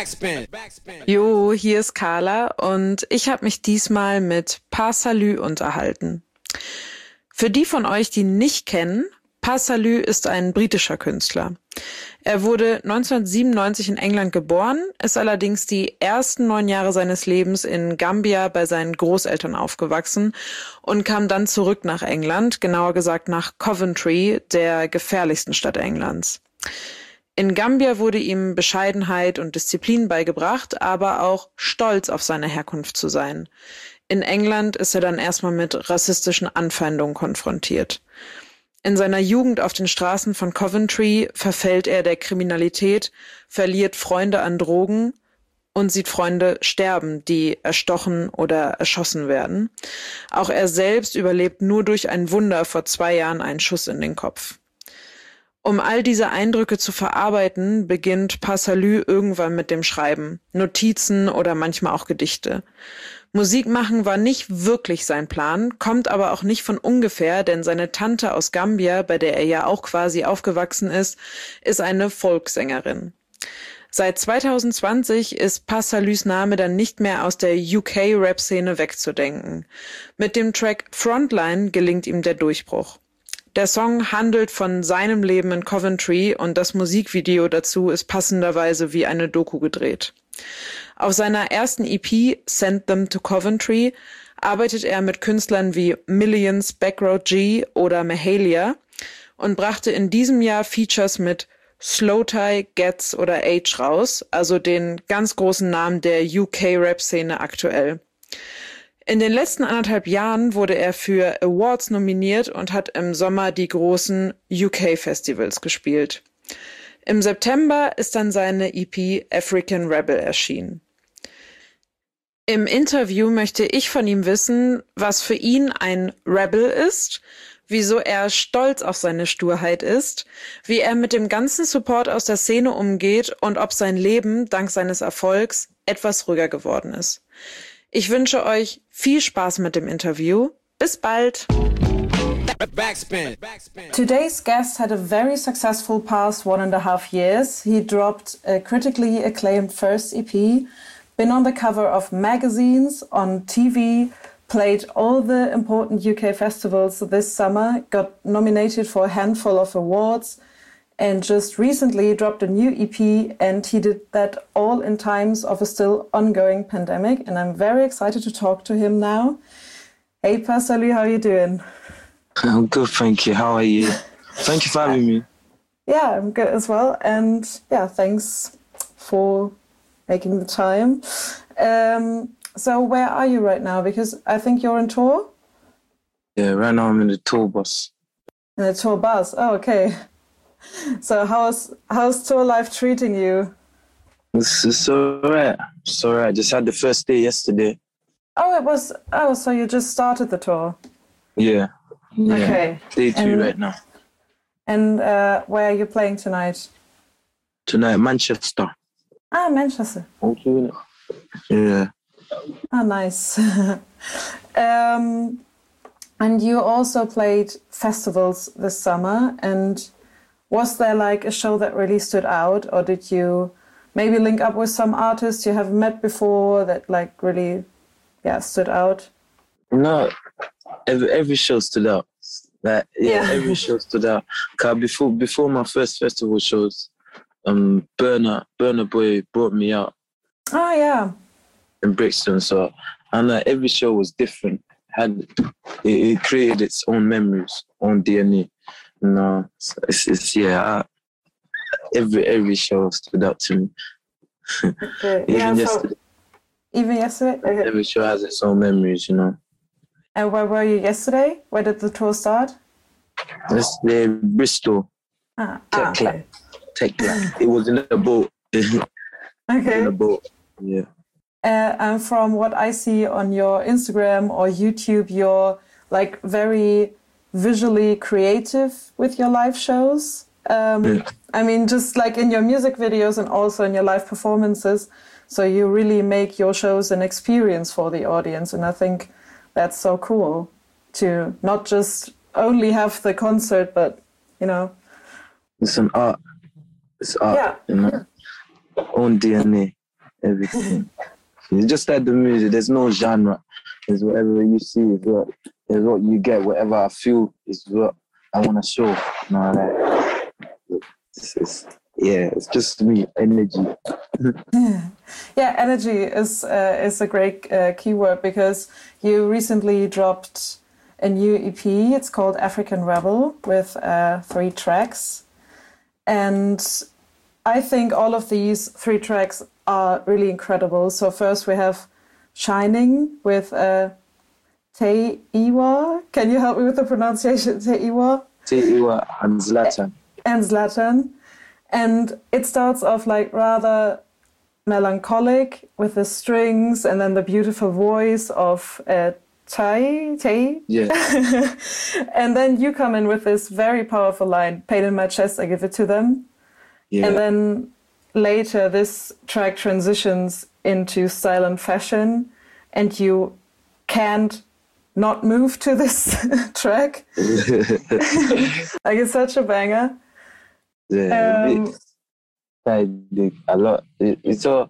Jo, hier ist Carla und ich habe mich diesmal mit Pas Salut unterhalten. Für die von euch, die ihn nicht kennen, Pas Salut ist ein britischer Künstler. Er wurde 1997 in England geboren, ist allerdings die ersten 9 Jahre seines Lebens in Gambia bei seinen Großeltern aufgewachsen und kam dann zurück nach England, genauer gesagt nach Coventry, der gefährlichsten Stadt Englands. In Gambia wurde ihm Bescheidenheit und Disziplin beigebracht, aber auch Stolz auf seine Herkunft zu sein. In England ist er dann erstmal mit rassistischen Anfeindungen konfrontiert. In seiner Jugend auf den Straßen von Coventry verfällt er der Kriminalität, verliert Freunde an Drogen und sieht Freunde sterben, die erstochen oder erschossen werden. Auch er selbst überlebt nur durch ein Wunder vor 2 Jahren einen Schuss in den Kopf. Um all diese Eindrücke zu verarbeiten, beginnt Pas Salut irgendwann mit dem Schreiben, Notizen oder manchmal auch Gedichte. Musik machen war nicht wirklich sein Plan, kommt aber auch nicht von ungefähr, denn seine Tante aus Gambia, bei der er ja auch quasi aufgewachsen ist eine Folksängerin. Seit 2020 ist Pas Saluts Name dann nicht mehr aus der UK-Rap-Szene wegzudenken. Mit dem Track Frontline gelingt ihm der Durchbruch. Der Song handelt von seinem Leben in Coventry und das Musikvideo dazu ist passenderweise wie eine Doku gedreht. Auf seiner ersten EP Send Them to Coventry arbeitet er mit Künstlern wie Millions, Backroad G oder Mahalia und brachte in diesem Jahr Features mit Slowthai, Gets oder Age raus, also den ganz großen Namen der UK-Rap-Szene aktuell. In den letzten 1,5 Jahren wurde er für Awards nominiert und hat im Sommer die großen UK-Festivals gespielt. Im September ist dann seine EP African Rebel erschienen. Im Interview möchte ich von ihm wissen, was für ihn ein Rebel ist, wieso er stolz auf seine Sturheit ist, wie er mit dem ganzen Support aus der Szene umgeht und ob sein Leben dank seines Erfolgs etwas ruhiger geworden ist. Ich wünsche euch viel Spaß mit dem Interview. Bis bald! Backspin. Today's guest had a very successful past 1.5 years. He dropped a critically acclaimed first EP, been on the cover of magazines, on TV, played all the important UK festivals this summer, got nominated for a handful of awards, and just recently dropped a new EP, and he did that all in times of a still ongoing pandemic, and I'm very excited to talk to him now. Hey Pas Salut, how are you doing? I'm good, thank you. How are you? Thank you for having me. Yeah, I'm good as well, and yeah, thanks for making the time. So where are you right now? Because I think you're on tour? Yeah, right now I'm in the tour bus. In the tour bus? Oh, okay. So how's tour life treating you? It's alright. It's alright. Just had the first day yesterday. So you just started the tour? Yeah. Okay. Day 2 right now. And where are you playing tonight? Tonight, Manchester. Ah, Manchester. Okay. Yeah. Ah, nice. And you also played festivals this summer, and was there like a show that really stood out, or did you maybe link up with some artists you have met before that like really, stood out? No, every show stood out. Every show stood out. Cause before my first festival shows, Burna Boy brought me out. Oh yeah. In Brixton, so and every show was different. It created its own memories, own DNA. No, every show stood out to me. Okay. Even yesterday. Okay. Every show has its own memories, you know. And where were you yesterday? Where did the tour start? Yesterday, Bristol. Tech Lab. It was in a boat. Okay. In a boat, yeah. And from what I see on your Instagram or YouTube, you're like very visually creative with your live shows. I mean, just like in your music videos and also in your live performances. So you really make your shows an experience for the audience. And I think that's so cool to not just only have the concert, but, you know. It's an art. It's art, yeah. You know. Own DNA. everything. It's just like the music. There's no genre. It's whatever you see is what you get. Whatever I feel is what I want to show. It's just me, energy. Yeah, energy is a great keyword, because you recently dropped a new EP. It's called African Rebel, with 3 tracks. And I think all of these 3 tracks are really incredible. So first we have Shining with Teiwa. Can you help me with the pronunciation? Teiwa? Teiwa and Zlatan. And Zlatan. And it starts off like rather melancholic with the strings, and then the beautiful voice of Tai. Yeah. And then you come in with this very powerful line, "Pain in my chest, I give it to them." Yeah. And then later this track transitions into Silent Fashion, and you can't not move to this track. Like, it's such a banger. Yeah, I dig a lot. It's all,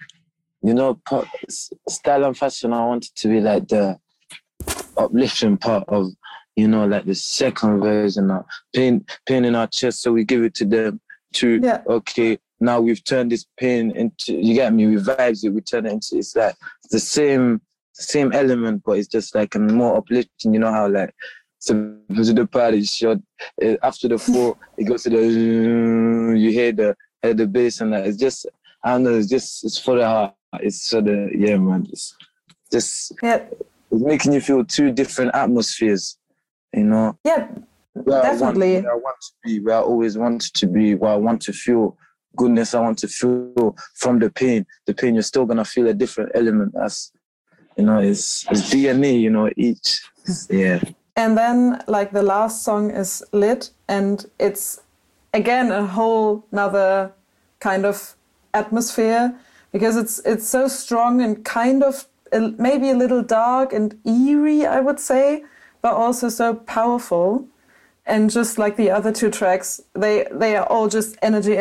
Style and Fashion. I want it to be like the uplifting part of, like the second version of pain in our chest. So we give it to them to, okay, now we've turned this pain into, you get me, we vibes it, we turn it into, it's like the same element, but it's just like a more uplifting, you know how like, so to the party shot, after the 4, it goes to the, you hear the bass, and that. It's just, I don't know, it's for the heart. It's for the, yeah, man. It's just, it's making you feel 2 different atmospheres, Yeah, definitely. Where I always wanted to be, where I want to feel goodness, I want to feel from the pain. The pain, you're still going to feel a different element. That's, it's DNA, each, yeah. And then, like, the last song is Lit, and it's, again, a whole nother kind of atmosphere, because it's so strong and kind of maybe a little dark and eerie, I would say, but also so powerful. And just like the other 2 tracks, they are all just energy.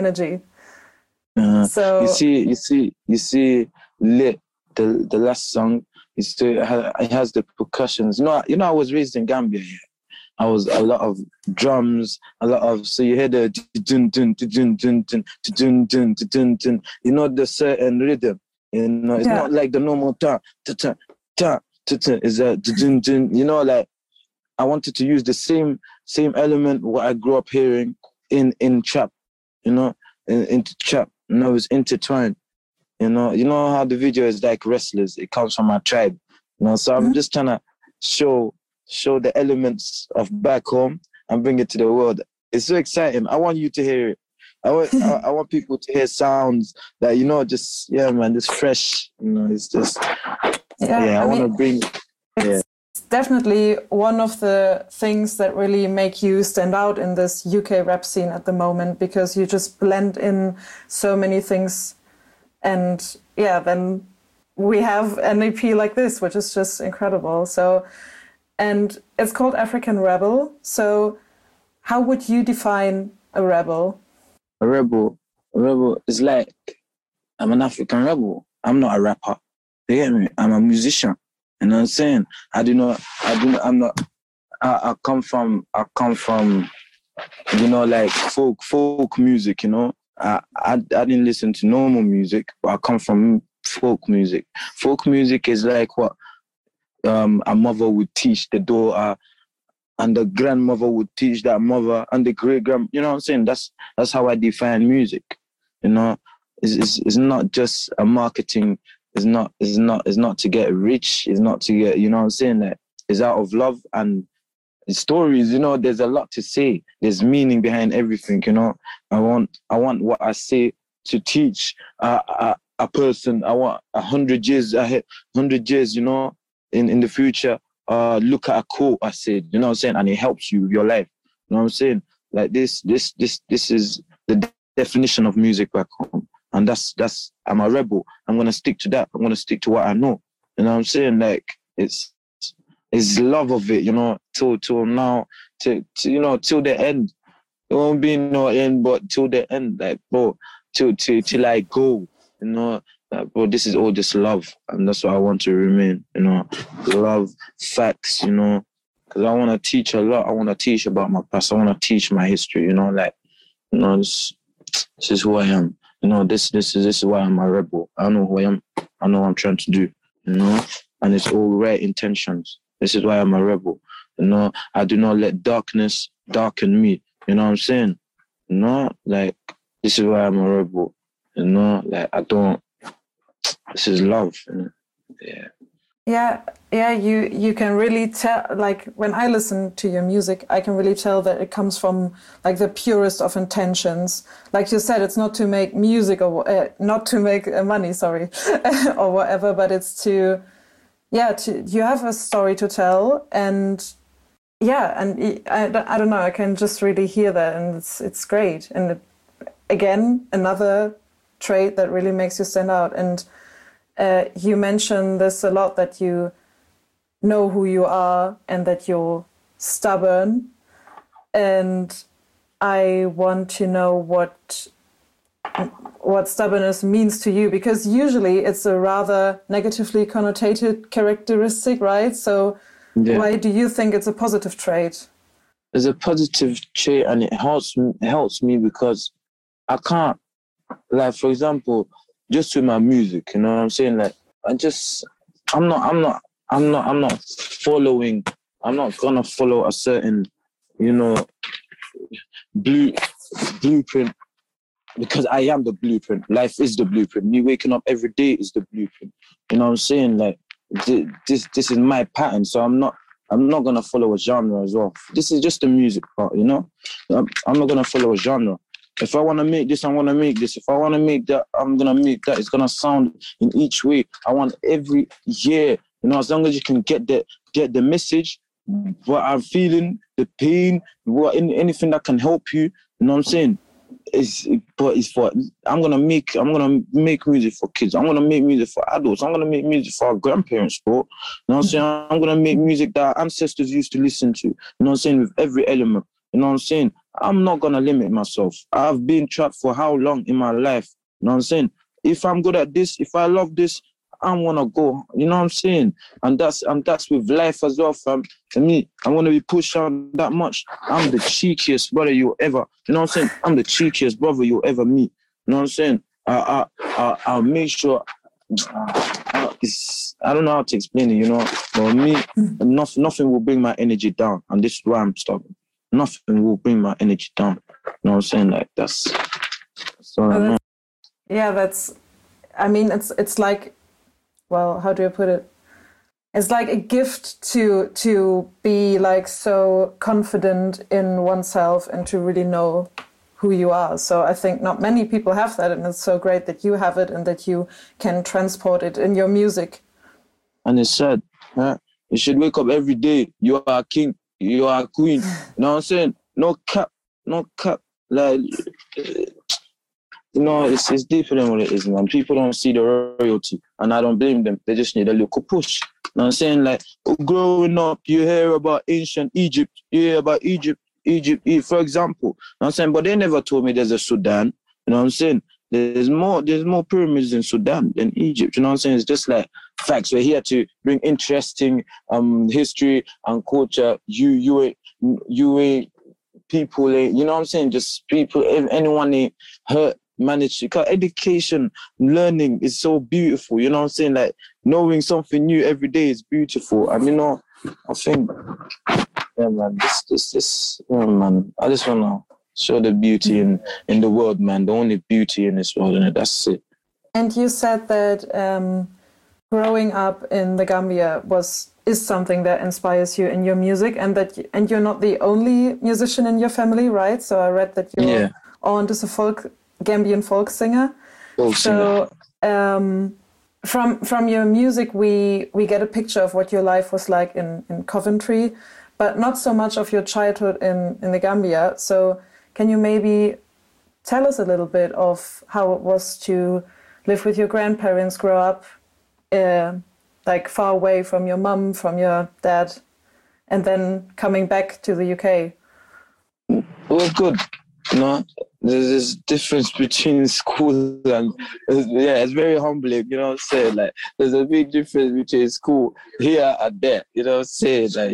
So you see, Lit, the last song. It has the percussions. I was raised in Gambia. Yeah. I was a lot of drums, so you hear the dun dun dun dun dun dun dun dun dun. The certain rhythm. It's not like the normal ta ta ta ta ta ta. It's a dun dun. Like I wanted to use the same element what I grew up hearing in trap. Into trap. It was intertwined. You know how the video is like wrestlers. It comes from my tribe. So I'm just trying to show the elements of back home and bring it to the world. It's so exciting. I want you to hear it. I want people to hear sounds that just just fresh. It's just I want to bring. It's definitely one of the things that really make you stand out in this UK rap scene at the moment, because you just blend in so many things. And then we have an EP like this, which is just incredible. So, and it's called African Rebel. So how would you define a rebel? A rebel is like, I'm an African rebel. I'm not a rapper. You get me? I'm a musician. You know what I'm saying? I come from, like folk music, I didn't listen to normal music, but I come from folk music. Folk music is like what a mother would teach the daughter, and the grandmother would teach that mother, and the great-grand. You know what I'm saying? That's how I define music. It's not just a marketing. It's not to get rich. It's not to get. You know what I'm saying? That it's out of love and stories. There's a lot to say. There's meaning behind everything. I want what I say to teach a person. I want 100 years ahead, 100 years. In the future. Look at a quote I said. You know what I'm saying, and it helps you with your life. You know what I'm saying? Like this is the definition of music back home, and that's. I'm a rebel. I'm gonna stick to that. I'm gonna stick to what I know. You know what I'm saying? Like it's love of it. Till now, till the end. There won't be no end, but till the end, like bro, till I go. Bro, this is all just love, and that's what I want to remain, you know, love, facts, you know, because I want to teach a lot. I want to teach about my past. I want to teach my history, you know, like, you know, this is who I am. You know, this is why I'm a rebel. I know who I am. I know what I'm trying to do, you know, and it's all right intentions. This is why I'm a rebel. You know, I do not let darkness darken me. You know what I'm saying? You know, like, this is why I'm a rebel. You know, like, this is love. You know? Yeah, you can really tell, like, when I listen to your music, I can really tell that it comes from, like, the purest of intentions. Like you said, it's not to make music or not to make money, sorry, or whatever, but it's you have a story to tell, and I don't know, I can just really hear that, and it's great. And again, another trait that really makes you stand out. And you mention this a lot, that you know who you are and that you're stubborn. And I want to know what stubbornness means to you, because usually it's a rather negatively connotated characteristic, right? So why do you think it's a positive trait? It's a positive trait, and it helps me because I can't, like, for example, just with my music, you know what I'm saying? Like, I'm not gonna follow a certain, you know, blueprint, because I am the blueprint. Life is the blueprint. Me waking up every day is the blueprint. You know what I'm saying? Like, this is my pattern, so I'm not gonna follow a genre as well. This is just the music part, you know? I'm not gonna follow a genre. If I want to make this, I want to make this. If I want to make that, I'm going to make that. It's going to sound in each way. I want every year, you know, as long as you can get the message, what I'm feeling, the pain, anything that can help you, you know what I'm saying? I'm going to make music for kids. I'm going to make music for adults. I'm going to make music for our grandparents, bro. You know what I'm saying? I'm going to make music that our ancestors used to listen to, you know what I'm saying, with every element. You know what I'm saying? I'm not going to limit myself. I've been trapped for how long in my life? You know what I'm saying? If I'm good at this, if I love this, I want to go. You know what I'm saying? And that's with life as well, fam. To me, I want to be pushed out that much. I'm the cheekiest brother you'll ever, you know what I'm saying? I'm the cheekiest brother you'll ever meet. You know what I'm saying? I'll make sure, I don't know how to explain it, you know? For me, nothing will bring my energy down. And this is why I'm stubborn. Nothing will bring my energy down. You know what I'm saying? Like, that's all I know. Yeah, I mean, it's like, well, how do I put it? It's like a gift to be, like, so confident in oneself and to really know who you are. So I think not many people have that, and it's so great that you have it and that you can transport it in your music. And it's sad. Huh? You should wake up every day. You are a king. You are a queen. You know what I'm saying? No cap. Like, you know, it's deeper than what it is, man. People don't see the royalty, and I don't blame them. They just need a little push. You know what I'm saying? Like, growing up, you hear about ancient Egypt. You hear about Egypt, for example. You know what I'm saying? But they never told me there's a Sudan. You know what I'm saying? There's more pyramids in Sudan than Egypt. You know what I'm saying? It's just like facts. We're here to bring interesting history and culture. You people, you know what I'm saying? Just people, if anyone hurt, manage to, because education, learning is so beautiful. You know what I'm saying? Like, knowing something new every day is beautiful. And, you know, I think, yeah, man, man, I just want to show the beauty in the world, man. The only beauty in this world, and that's it. And you said that growing up in the Gambia is something that inspires you in your music, and you're not the only musician in your family, right? So I read that your aunt is a Gambian folk singer. So from your music, we get a picture of what your life was like in Coventry, but not so much of your childhood in the Gambia. So can you maybe tell us a little bit of how it was to live with your grandparents, grow up like far away from your mum, from your dad, and then coming back to the UK? It was good. You know, there's this difference between school and it's very humbling, you know what I'm saying? Like there's a big difference between school here and there, you know what I'm saying? Like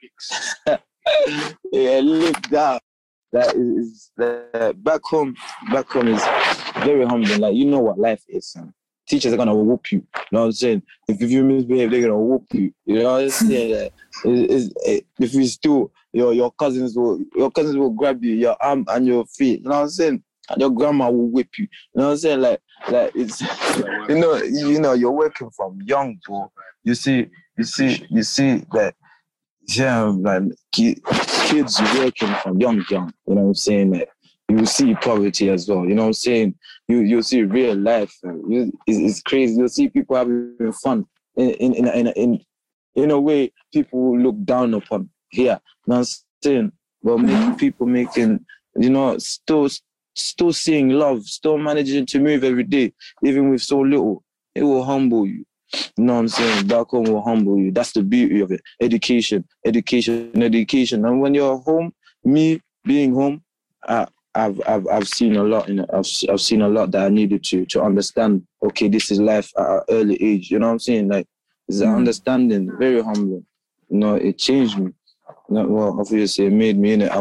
yeah, look down. That is back home is very humbling. Like you know what life is. Teachers are gonna whoop you. You know what I'm saying? If you misbehave, they're gonna whoop you. You know what I'm saying? If you still your cousins will grab you, your arm and your feet. You know what I'm saying? And your grandma will whip you. You know what I'm saying? Like it's you know you're working from young, bro. You see that like kids working from young. You know what I'm saying? Like, you will see poverty as well. You know what I'm saying? You'll see real life. It's crazy. You'll see people having fun in a way people look down upon here. You know what I'm saying? But people making, you know, still seeing love, still managing to move every day, even with so little. It will humble you. You know what I'm saying? Back home will humble you. That's the beauty of it. Education. And when you're home, me being home, I've seen a lot. I've seen a lot that I needed to understand. Okay, this is life at an early age. You know what I'm saying? Like, it's an understanding, very humbling. You know, it changed me. Well, obviously, it made me in it. I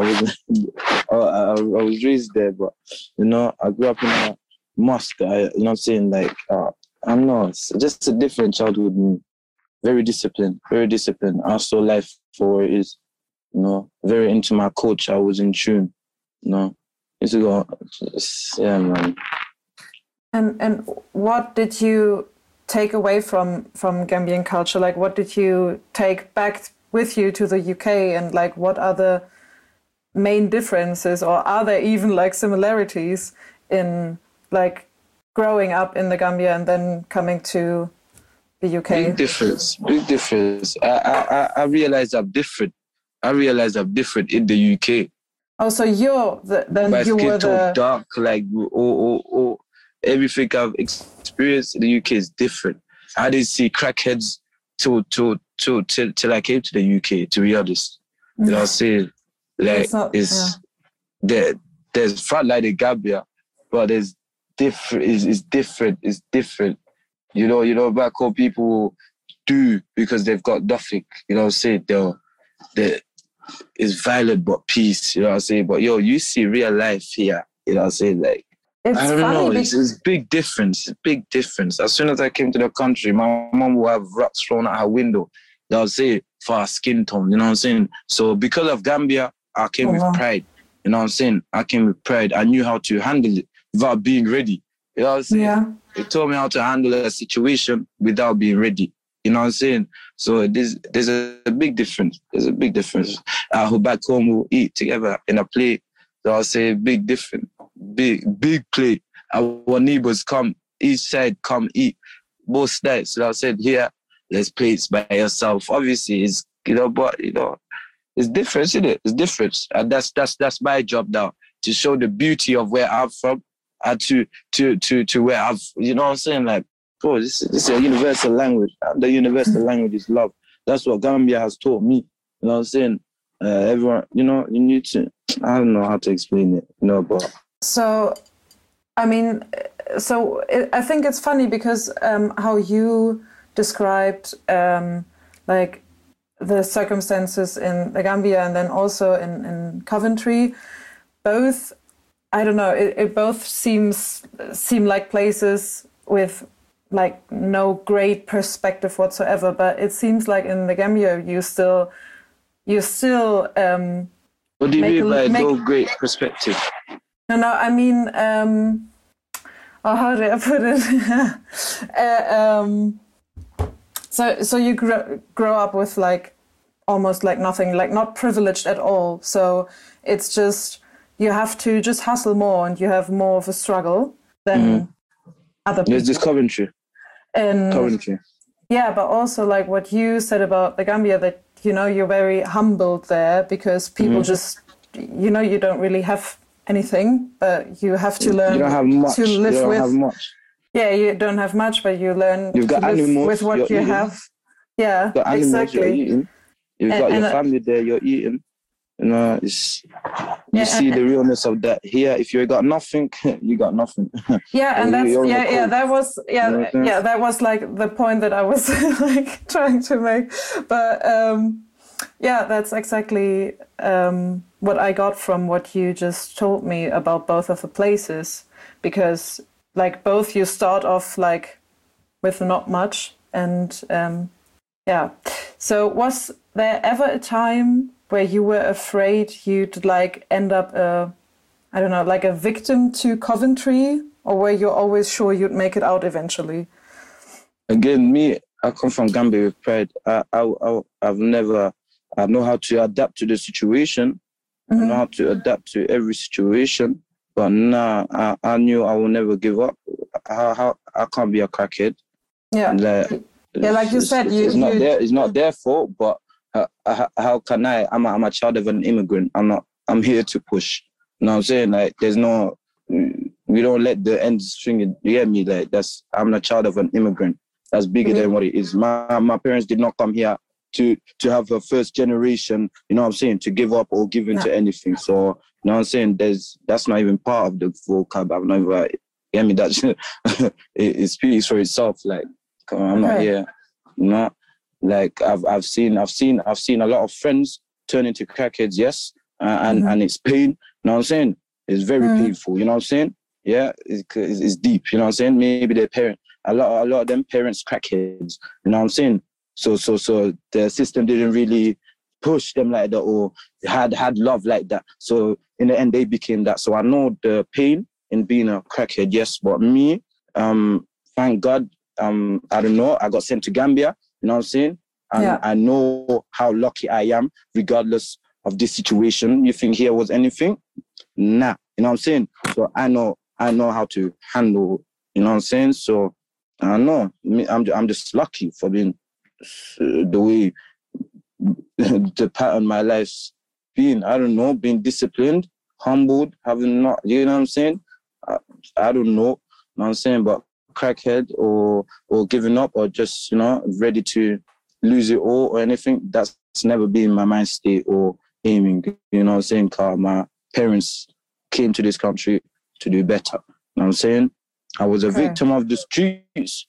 was raised there, but you know, I grew up in a mosque. You know what I'm saying? Like, I don't know, it's just a different childhood. Me. Very disciplined. I saw life for what it is. You know, very into my coach. I was in tune. You know, used to go, yeah, man. And what did you take away from Gambian culture? Like, what did you take back with you to the UK? And like, what are the main differences, or are there even like similarities in like growing up in the Gambia and then coming to the UK? Big difference. I realized I'm different. In the UK. Oh, so you were the dark, like or everything I've experienced in the UK is different. I didn't see crackheads till I came to the UK. To be honest, you know what I'm saying? Like there's front line in Gambia, but there's different. It's different. You know, back home people do because they've got nothing. You know what I'm saying? It's violent but peace. You know what I'm saying? But you see real life here. You know what I'm saying? Like, I don't know. It's big difference. As soon as I came to the country, my mom would have rocks thrown out her window. They'll say for her skin tone. You know what I'm saying? So because of Gambia, I came with pride. You know what I'm saying? I came with pride. I knew how to handle it without being ready. You know what I'm saying? Yeah. It taught me how to handle a situation without being ready. You know what I'm saying? So there's a big difference. There's a big difference. Who back home will eat together in a plate. So I'll say big difference. Big plate. Our neighbors come, each side come eat. Both sides. So I said, here, there's plates by yourself. Obviously, it's, but, it's different, isn't it? It's different. And that's my job now, to show the beauty of where I'm from and to where I've, you know what I'm saying? Like, bro, this is a universal language. And the universal language is love. That's what Gambia has taught me. You know what I'm saying? Everyone, you need to, I don't know how to explain it, but. So, I mean, I think it's funny because how you described like the circumstances in the Gambia and then also in Coventry, both, I don't know, it both seem like places with like no great perspective whatsoever, but it seems like in the Gambia you still what do you mean by no great perspective? No, I mean, how do I put it? So you grow up with like almost like nothing, like not privileged at all. So it's just, you have to just hustle more and you have more of a struggle than other people. There's this Coventry. Yeah, but also like what you said about the Gambia, that, you're very humbled there because people just, you don't really have anything, but you have to learn to live with. You don't have much. Yeah, you don't have much, but you learn to live with what you have. Yeah, you've got exactly. You've got your family there, you're eating. It's You see the realness of that here. If you got nothing, you got nothing. Yeah, and that's that was like the point that I was like trying to make. But that's exactly what I got from what you just told me about both of the places, because like both you start off like with not much, and So was there ever a time where you were afraid you'd like end up like a victim to Coventry, or were you always sure you'd make it out eventually? Again, I come from Gambia with pride. I know how to adapt to the situation. I know how to adapt to every situation. But I knew I will never give up. How I can't be a crackhead. Yeah. Like you said, it's not their fault, but how can I? I'm a child of an immigrant. I'm here to push. You know what I'm saying? Like, we don't let the end string it. You get me? Like, I'm a child of an immigrant. That's bigger than what it is. My parents did not come here to have a first generation, you know what I'm saying, to give up or give into anything. So, you know what I'm saying? That's not even part of the vocab. I've never, you get me? That's it speaks for itself. Like, come on, I'm not here. You know, like I've seen a lot of friends turn into crackheads. Yes, and it's pain. You know what I'm saying? It's very painful. You know what I'm saying? Yeah, it's deep. You know what I'm saying? Maybe their parent, a lot of them parents crackheads. You know what I'm saying? So the system didn't really push them like that, or had love like that. So in the end, they became that. So I know the pain in being a crackhead. Yes, but me, thank God. I don't know. I got sent to Gambia. You know what I'm saying? And I know how lucky I am, regardless of this situation. You think here was anything? Nah. You know what I'm saying? So I know how to handle. You know what I'm saying? So I know. I'm just lucky for being the way the pattern my life's been. I don't know. Being disciplined, humbled, having not. You know what I'm saying? I don't know. You know what I'm saying? But crackhead or giving up or just, you know, ready to lose it all or anything, that's never been my mind state or aiming. You know what I'm saying? Because my parents came to this country to do better. You know what I'm saying? I was a victim of the streets.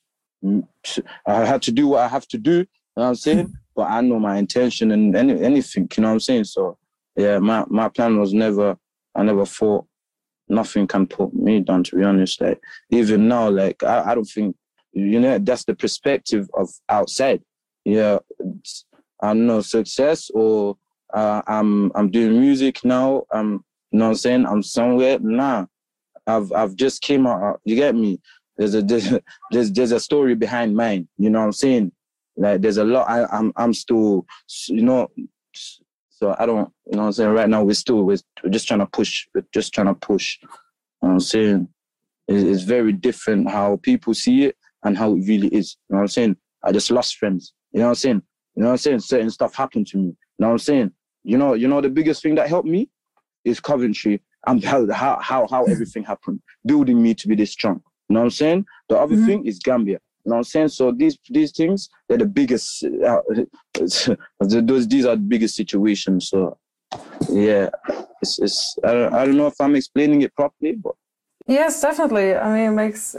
I had to do what I have to do. You know what I'm saying? But I know my intention and anything. You know what I'm saying? So yeah, my plan was I never thought nothing can put me down, to be honest. Like, even now, like, I don't think, you know, that's the perspective of outside. Yeah, I don't know, success or I'm doing music now. You know what I'm saying? I'm somewhere. Nah, I've just came out. You get me? There's a story behind mine. You know what I'm saying? Like, there's a lot. I'm still, you know. So I don't, you know what I'm saying? Right now, we're just trying to push. We're just trying to push. You know what I'm saying? It's very different how people see it and how it really is. You know what I'm saying? I just lost friends. You know what I'm saying? You know what I'm saying? Certain stuff happened to me. You know what I'm saying? You know the biggest thing that helped me is Coventry and how everything happened, building me to be this strong. You know what I'm saying? The other thing is Gambia. You know what I'm saying? So these things, they're the biggest, these are the biggest situations. So yeah, it's I don't know if I'm explaining it properly, but. Yes, definitely. I mean, it makes,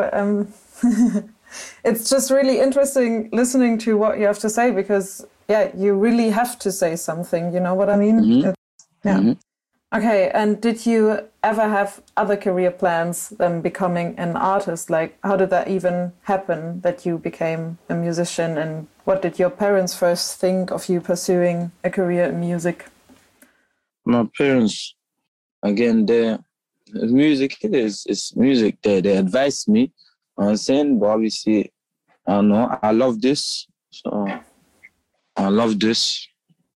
it's just really interesting listening to what you have to say, because you really have to say something, you know what I mean? Okay, and did you ever have other career plans than becoming an artist? Like, how did that even happen, that you became a musician? And what did your parents first think of you pursuing a career in music? My parents, again, music is music. They advised me, you know what I'm saying? But obviously, I don't know, I love this. So, I love this.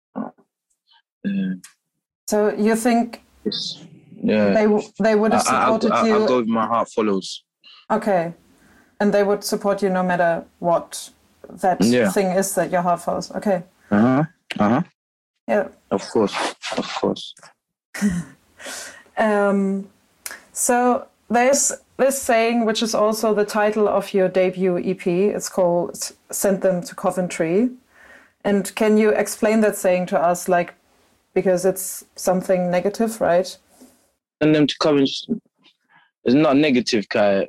So you think they would have supported you? I'll go with my heart follows. Okay. And they would support you no matter what that thing is that your heart follows. Okay. Yeah. Of course. So there's this saying, which is also the title of your debut EP. It's called "Send Them to Coventry." And can you explain that saying to us, like, because it's something negative, right? Send them to Coventry. It's not negative, Kai.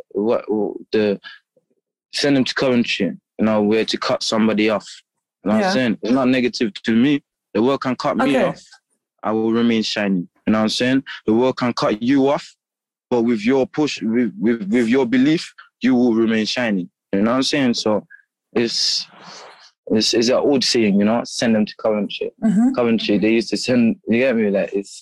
Send them to Coventry, where to cut somebody off. You know what I'm saying? It's not negative to me. The world can cut me off. I will remain shining. You know what I'm saying? The world can cut you off, but with your push, with your belief, you will remain shining. You know what I'm saying? So it's an old saying, send them to Coventry. Mm-hmm. Coventry, they used to send, you get me? Like it's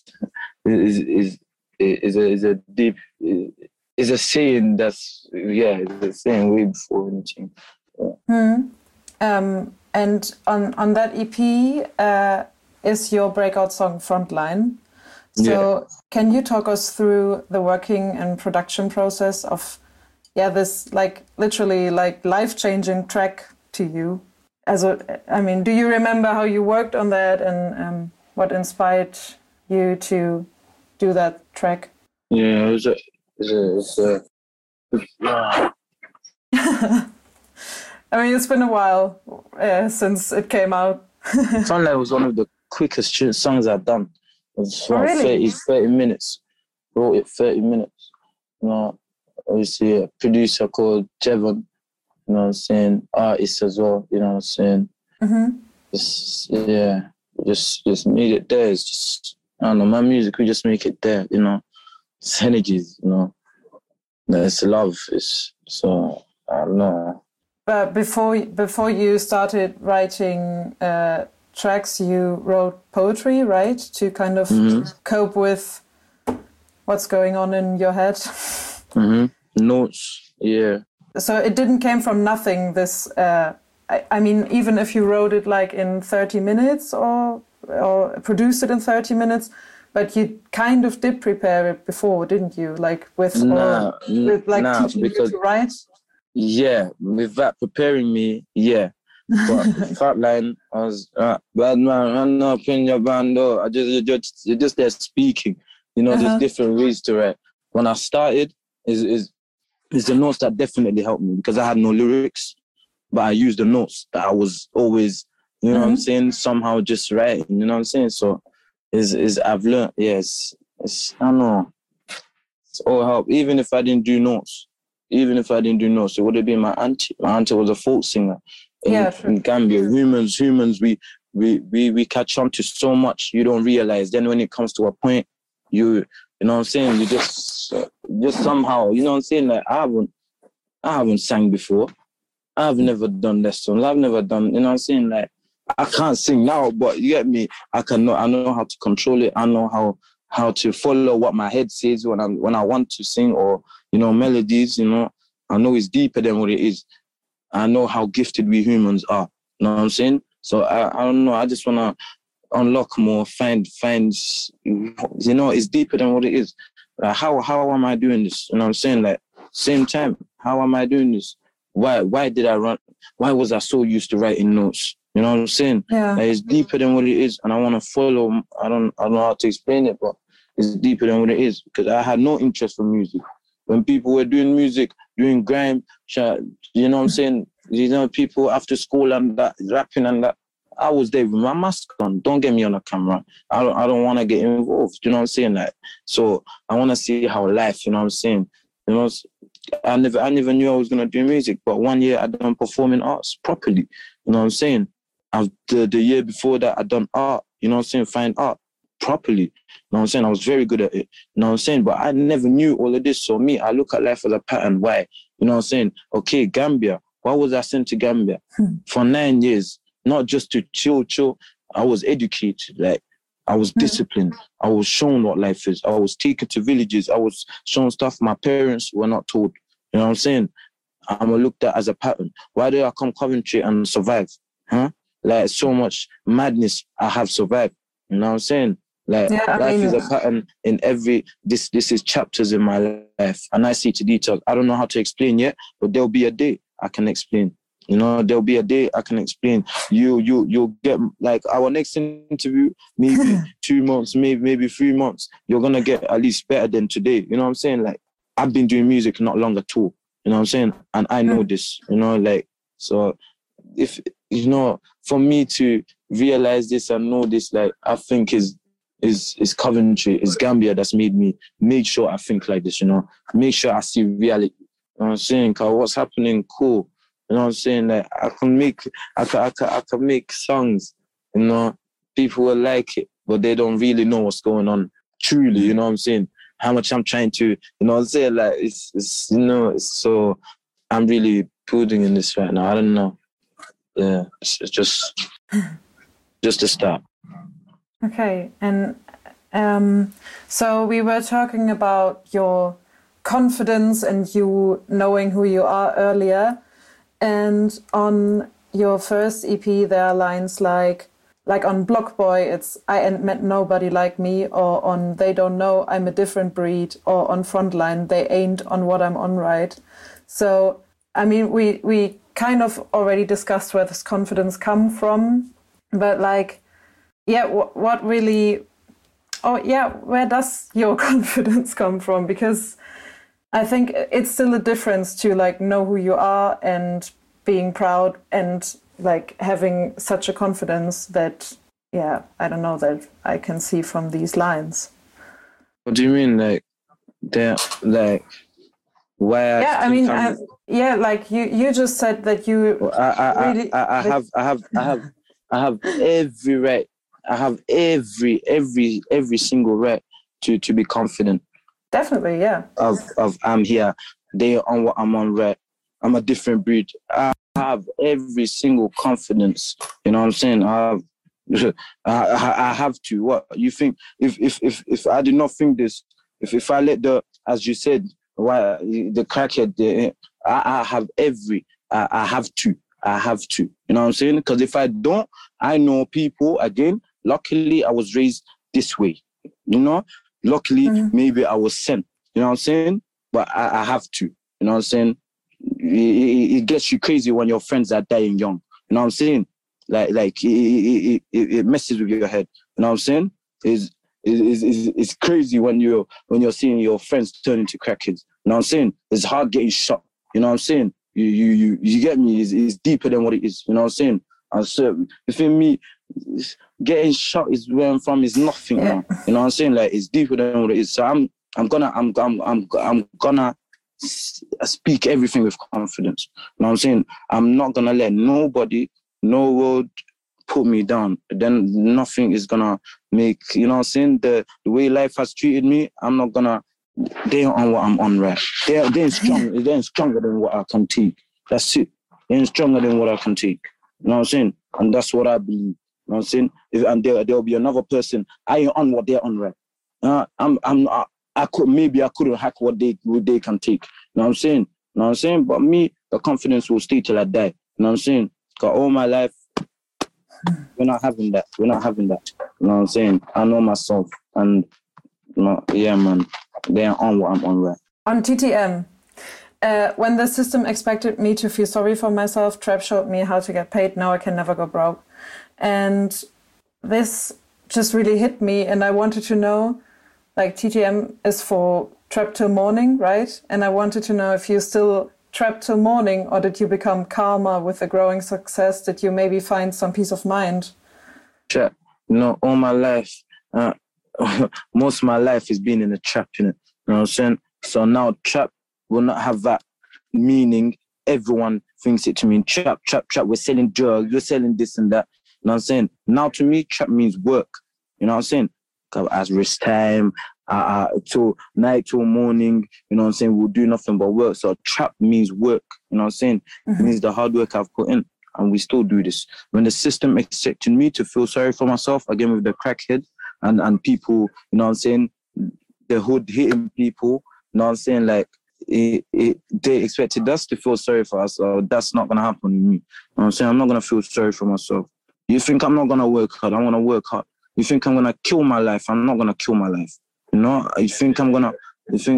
a deep, it's a saying that's, it's a saying way before anything. Yeah. Mm-hmm. And on that EP is your breakout song Frontline. So can you talk us through the working and production process of this literally life-changing track to you? Do you remember how you worked on that and what inspired you to do that track? Yeah, it's been a while since it came out. Frontline was one of the quickest songs I've done. It was really? 30 minutes. Wrote it 30 minutes. Obviously a producer called Jevon, artist as well, you know what I'm saying? Mm-hmm. Just made it there. It's just, I don't know, my music, we just make it there, It's energies, It's love. So, I don't know. But before you started writing tracks, you wrote poetry, right? To kind of cope with what's going on in your head. Mm-hmm. Notes, yeah. So it didn't came from nothing. This, even if you wrote it in 30 minutes or produced it in 30 minutes, but you kind of did prepare it before, didn't you? Teaching you to write. Yeah, with that preparing me, yeah. But Frontline, I was bad man, run up in your band. You're just there speaking. There's different ways to write. When I started, is the notes that definitely helped me because I had no lyrics, but I used the notes that I was always, what I'm saying, somehow just writing. You know what I'm saying? So, I've learned. Yes, I don't know. It's all help. Even if I didn't do notes, it would have been my auntie. My auntie was a folk singer in Gambia. Humans, we catch on to so much you don't realize. Then when it comes to a point, you know what I'm saying, you just somehow, you know what I'm saying. I haven't sang before. I've never done lessons. I've never done, you know what I'm saying. I can't sing now, but you get me. I know how to control it. I know how to follow what my head says when I want to sing or, melodies, I know it's deeper than what it is. I know how gifted we humans are. You know what I'm saying? So I don't know. I just want to unlock more, find, it's deeper than what it is. How am I doing this? You know what I'm saying? Same time, how am I doing this? Why did I run? Why was I so used to writing notes? You know what I'm saying? Yeah. It's deeper than what it is, and I want to follow. I don't know how to explain it, but it's deeper than what it is because I had no interest for music. When people were doing music, doing grime, you know what I'm saying? People after school and that, rapping and that, I was there with my mask on. Don't get me on the camera. I don't want to get involved. You know what I'm saying? So I want to see how life, you know what I'm saying? I never knew I was going to do music, but 1 year I done performing arts properly. You know what I'm saying? The year before that I done art, you know what I'm saying? Fine art properly. You know what I'm saying? I was very good at it. You know what I'm saying? But I never knew all of this. So me, I look at life as a pattern. Why? You know what I'm saying? Okay, Gambia. Why was I sent to Gambia? For 9 years, not just to chill. I was educated. I was disciplined. I was shown what life is. I was taken to villages. I was shown stuff my parents were not told. You know what I'm saying? I'm looked at as a pattern. Why did I come Coventry and survive? Huh? So much madness I have survived. You know what I'm saying? Life is a pattern in every, this is chapters in my life. And I see to details. I don't know how to explain yet, but there'll be a day I can explain. There'll be a day I can explain. You'll get our next interview, maybe 2 months, maybe 3 months. You're gonna get at least better than today. You know what I'm saying? I've been doing music not long at all. You know what I'm saying? And I know this. So if for me to realize this and know this, I think is It's Coventry, it's Gambia that's made me make sure I think like this, you know. Make sure I see reality. You know what I'm saying? Cause what's happening, cool. You know what I'm saying? Like I can make songs, you know. People will like it, but they don't really know what's going on. Truly, you know what I'm saying? How much I'm trying to, you know what I'm saying? Like it's you know, it's so I'm really putting in this right now. I don't know. Yeah, it's just a start. Okay, and so we were talking about your confidence and you knowing who you are earlier, and on your first EP there are lines like on Block Boy it's I ain't met nobody like me, or on They Don't Know I'm a Different Breed, or on Frontline They Ain't on What I'm On Right. So I mean we kind of already discussed where this confidence come from, but like what really, where does your confidence come from? Because I think it's still a difference to like know who you are and being proud and like having such a confidence that, I don't know, that I can see from these lines. What do you mean? Like, they're like, why? Yeah, I mean, like you just said that you. I have every right. I have every single right to be confident. Definitely, yeah. Of I'm here. They on what I'm on, right? I'm a different breed. I have every single confidence. You know what I'm saying? I have to. What you think? If I did not think this, if I let as you said, why the crackhead? I have I have to. You know what I'm saying? Because if I don't, I know people again. Luckily, I was raised this way, you know? Luckily, maybe I was sent, you know what I'm saying? But I have to, you know what I'm saying? It gets you crazy when your friends are dying young, you know what I'm saying? Like it messes with your head, you know what I'm saying? It's crazy when you're seeing your friends turn into crackheads, you know what I'm saying? It's hard getting shot, you know what I'm saying? You get me? It's deeper than what it is, you know what I'm saying? And so, within me, getting shot is where I'm from is nothing, man. You know what I'm saying? Like it's deeper than what it is. So I'm gonna speak everything with confidence. You know what I'm saying? I'm not gonna let nobody, no road put me down. Then nothing is gonna make, you know what I'm saying? The way life has treated me, I'm not gonna. They ain't on what I'm on, right? They're strong. They're stronger than what I can take. That's it. They're stronger than what I can take. You know what I'm saying? And that's what I believe. You know what I'm saying? And there'll be another person. I ain't on what they're on, right? I couldn't hack what they can take. You know what I'm saying? You know what I'm saying? But me, the confidence will stay till I die. You know what I'm saying? Because all my life, we're not having that. You know what I'm saying? I know myself. And, man, they're on what I'm on, right? On TTM, when the system expected me to feel sorry for myself, Trap showed me how to get paid. Now I can never go broke. And this just really hit me. And I wanted to know, like TTM is for Trap Till Morning, right? And I wanted to know if you still trap till morning, or did you become calmer with the growing success? Did you maybe find some peace of mind? Trap, all my life, most of my life has been in a trap, you know what I'm saying? So now trap will not have that meaning. Everyone thinks it to mean trap. We're selling drugs, we're selling this and that. You know what I'm saying? Now to me, trap means work. You know what I'm saying? As rest time, till night, till morning, you know what I'm saying? We'll do nothing but work. So trap means work. You know what I'm saying? It means the hard work I've put in. And we still do this. When the system expected me to feel sorry for myself, again with the crackhead and people, you know what I'm saying? The hood hitting people, you know what I'm saying? Like, they expected us to feel sorry for us. So that's not going to happen with me. You know what I'm saying? I'm not going to feel sorry for myself. You think I'm not going to work hard? I'm going to work hard. You think I'm going to kill my life? I'm not going to kill my life. You know? You think I'm just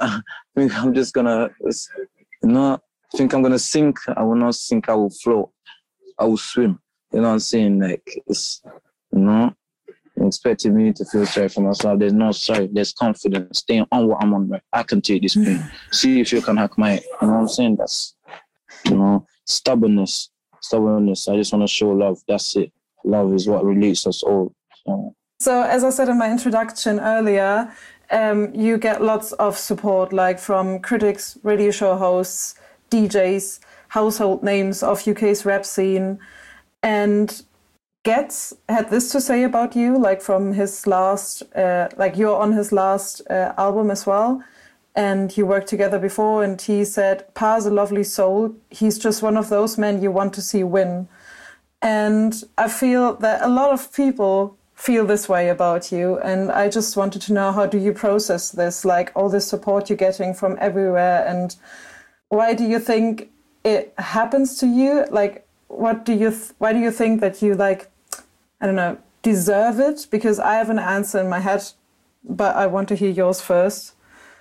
going to, you know, think I'm going to sink? I will not sink. I will float. I will swim. You know what I'm saying? Like, it's, you know, expecting me to feel sorry for myself. There's no sorry. There's confidence. Staying on what I'm on, right? I can take this pain. See if you can hack my head. You know what I'm saying? That's, you know, stubbornness. I just want to show love. That's it. Love is what relates us all. So as I said in my introduction earlier, you get lots of support, like from critics, radio show hosts, DJs, household names of UK's rap scene. And Ghetts had this to say about you, like from his last, like you're on his last album as well. And you worked together before, and he said, Pa's a lovely soul. He's just one of those men you want to see win. And I feel that a lot of people feel this way about you. And I just wanted to know, how do you process this, like all this support you're getting from everywhere? And why do you think it happens to you? Like, why do you think that you, like, I don't know, deserve it? Because I have an answer in my head, but I want to hear yours first.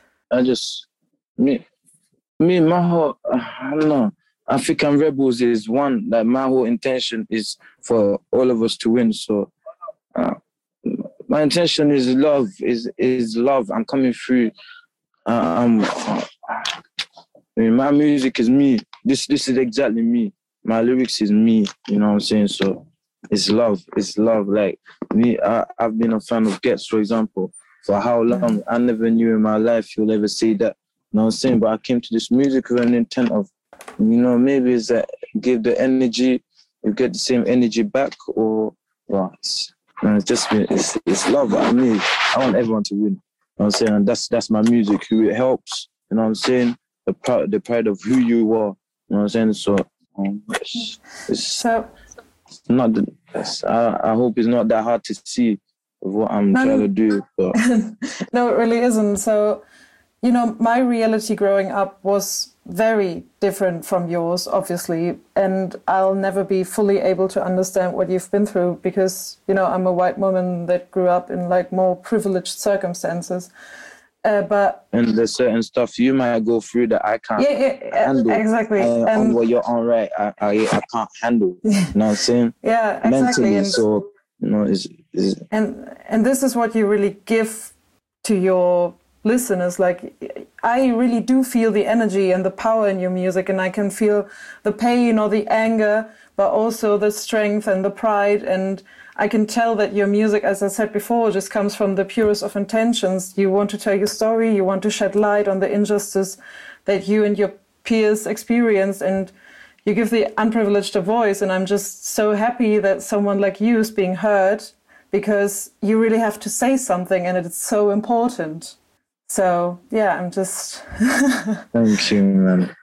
My whole, I don't know, African Rebels is one, that my whole intention is for all of us to win. So my intention is love, is love. I'm coming through. My music is me. This is exactly me. My lyrics is me, you know what I'm saying? So it's love. Like me, I've been a fan of Ghetts, for example, for how long? I never knew in my life you'll ever say that. You know what I'm saying? But I came to this music with an intent of, you know, maybe it's that give the energy, you get the same energy back, or well, it's love. I mean, I want everyone to win. You know what I'm saying? And that's my music. Who it helps. You know what I'm saying? The pride of who you are. You know what I'm saying? So it's not. I hope it's not that hard to see of what I'm trying to do. But. No, it really isn't. So, you know, my reality growing up was very different from yours, obviously, and I'll never be fully able to understand what you've been through because, you know, I'm a white woman that grew up in like more privileged circumstances. But and there's certain stuff you might go through that I can't handle. Exactly. And what you're on, right? I can't handle. You know what I'm saying? Yeah, exactly. Mentally, so you know, and this is what you really give to your listeners. Like, I really do feel the energy and the power in your music, and I can feel the pain or the anger, but also the strength and the pride. And I can tell that your music, as I said before, just comes from the purest of intentions. You want to tell your story, you want to shed light on the injustice that you and your peers experience, and you give the unprivileged a voice. And I'm just so happy that someone like you is being heard, because you really have to say something, and it's so important. So, yeah, I'm just... Thank you, man.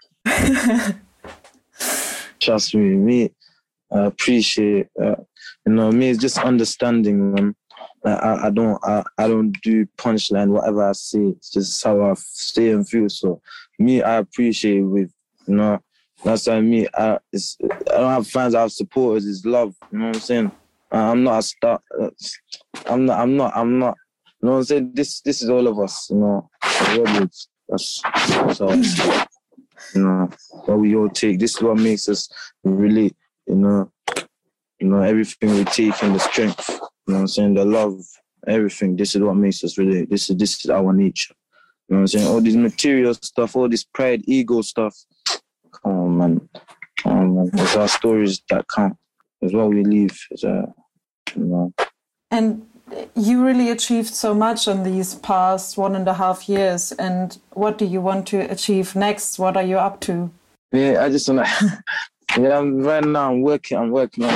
Trust me, I appreciate you know, me, it's just understanding, man. I don't do punchline, whatever I say. It's just how I say and feel. So, me, I appreciate with, you know, that's why me, I don't have fans, I have supporters, it's love, you know what I'm saying? I'm not a star. I'm not, you know what I'm saying? This is all of us, you know. That's so, you know, what we all take. This is what makes us really, you know, everything we take and the strength, you know what I'm saying? The love, everything. This is what makes us really, this is our nature. You know what I'm saying? All this material stuff, all this pride, ego stuff. Come on, man. It's our stories that count. It's what we live. It's, you know. And you really achieved so much in these past 1.5 years. And what do you want to achieve next? What are you up to? Yeah, I just want to... Yeah, right now I'm working on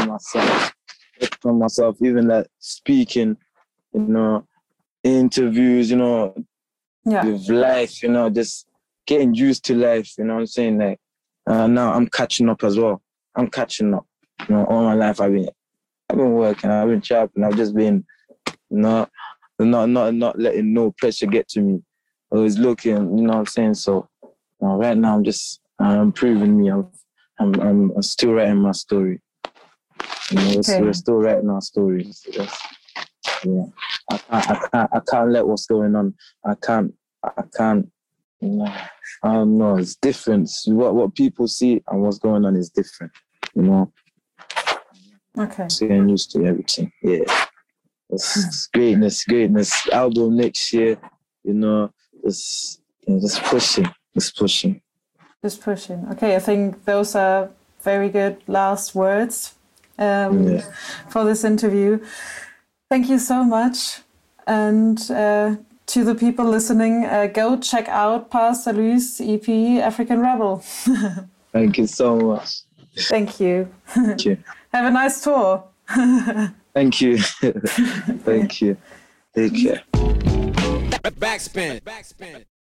myself. Even like speaking, you know, interviews, you know, with life, you know, just getting used to life, you know what I'm saying? Like, now I'm catching up as well. I'm catching up. You know, all my life I've been working, I've been chopping, I've just been, you know, not letting no pressure get to me. I was looking, you know what I'm saying? So, you know, right now I'm proving me. I'm still writing my story. You know, we're still writing our stories. Yeah, I can't let what's going on. I can't. You know, I don't know. It's different. What people see and what's going on is different. You know. Okay. Getting used to everything. Yeah. It's greatness. Album next year. You know, just pushing. Just pushing. Okay, I think those are very good last words for this interview. Thank you so much. And to the people listening, go check out Pa Salu's EP, African Rebel. Thank you so much. Thank you. Thank you. Have a nice tour. Thank you. Thank you. Take care. Backspin.